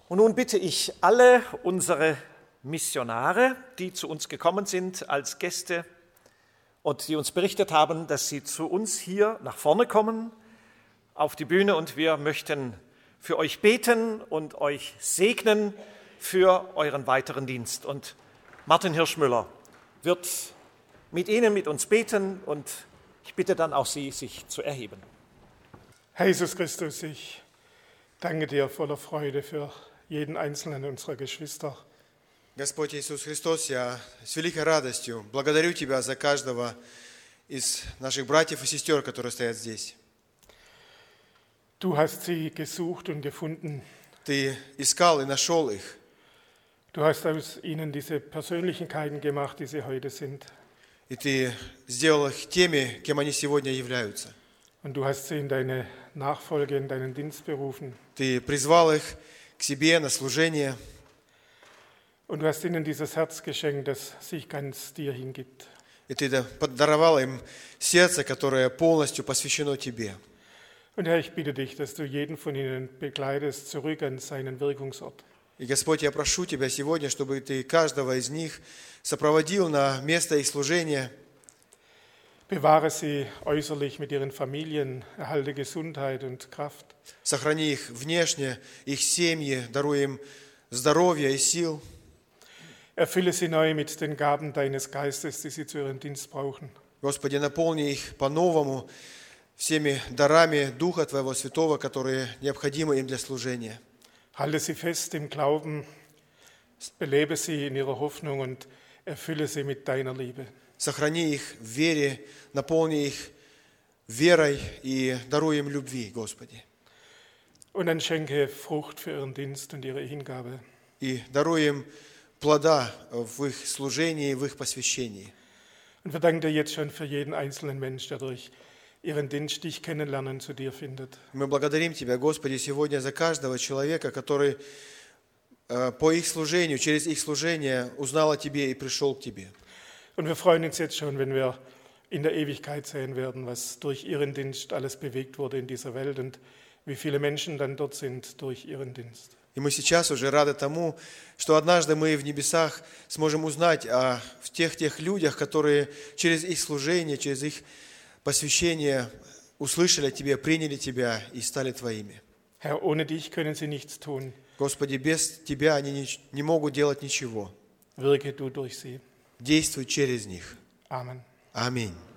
Und nun bitte ich alle unsere Missionare, die zu uns gekommen sind als Gäste und die uns berichtet haben, dass sie zu uns hier nach vorne kommen, auf die Bühne, und wir möchten für euch beten und euch segnen für euren weiteren Dienst. Und Martin Hirschmüller wird mit Ihnen, mit uns beten, und ich bitte dann auch Sie, sich zu erheben. Herr Jesus Christus, ich danke dir voller Freude für jeden einzelnen unserer Geschwister. Господь Иисус Христос, я с великой радостью благодарю Тебя за каждого из наших братьев и сестер, которые стоят здесь. Du hast sie gesucht und gefunden. Ты искал и нашел их. Du hast aus ihnen diese Persönlichkeiten gemacht, die sie heute sind. И Ты сделал их теми, кем они сегодня являются. Und du hast sie in deine Nachfolge, in deinen Dienst berufen. Ты призвал их к себе на служение. Und du hast ihnen dieses Herz geschenkt, das sich ganz dir hingibt. И Ты даровал им сердце, которое полностью посвящено Тебе. Und Herr, ich bitte dich, dass du jeden von ihnen begleitest zurück an seinen Wirkungsort. И, Господь, я прошу Тебя сегодня, чтобы Ты каждого из них сопроводил на место их служения. Bewahre sie äußerlich mit ihren Familien, erhalte Gesundheit und Kraft. Сохрани их внешне, их семьи, даруй им здоровья и сил. Erfülle sie neu mit den Gaben deines Geistes, die sie zu ihrem Dienst brauchen. Господи, наполни их по-новому всеми дарами Духа Твоего Святого, которые необходимы им для служения. Halte sie fest im Glauben, belebe sie in ihrer Hoffnung und erfülle sie mit deiner Liebe. Сохрани их в вере, наполни их верой и даруй им любви, Господи. Und dann schenke Frucht für ihren Dienst und ihre Hingabe. И даруй им плода в их служении, в их посвящении. Und wir danken dir jetzt schon für jeden einzelnen Mensch, der durch ihren Dienst dich kennenlernen zu dir findet. Мы благодарим Тебя, Господи, сегодня за каждого человека, который по их служению, через их служение узнал о Тебе и пришел к Тебе. Und wir freuen uns jetzt schon, wenn wir in der Ewigkeit sehen werden, was durch ihren Dienst alles bewegt wurde in dieser Welt und wie viele Menschen dann dort sind durch ihren Dienst. И мы сейчас уже рады тому, что однажды мы в небесах сможем узнать о тех людях, которые через их служение, через их посвящение услышали о Тебе, приняли Тебя и стали Твоими. Herr, ohne dich können sie nichts tun. Господи, без Тебя они не могут делать ничего. Wirke du durch sie. Действуй через них. Amen. Аминь.